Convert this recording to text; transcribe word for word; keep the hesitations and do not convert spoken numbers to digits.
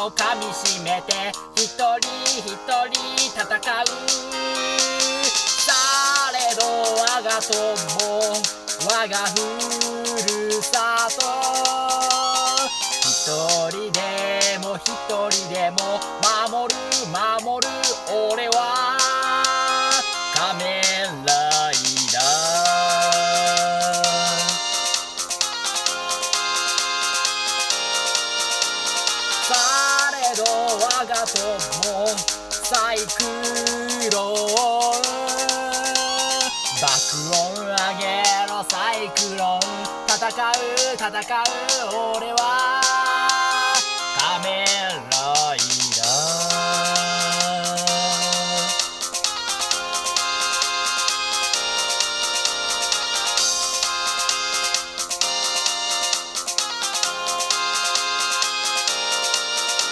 をかみしめて一人一人戦う。されど我が友我がふるさと、一人でも一人でも守る守る俺は仮面ライダー。されど我が友サイクロン、爆音上げろサイクロン、戦う戦う俺は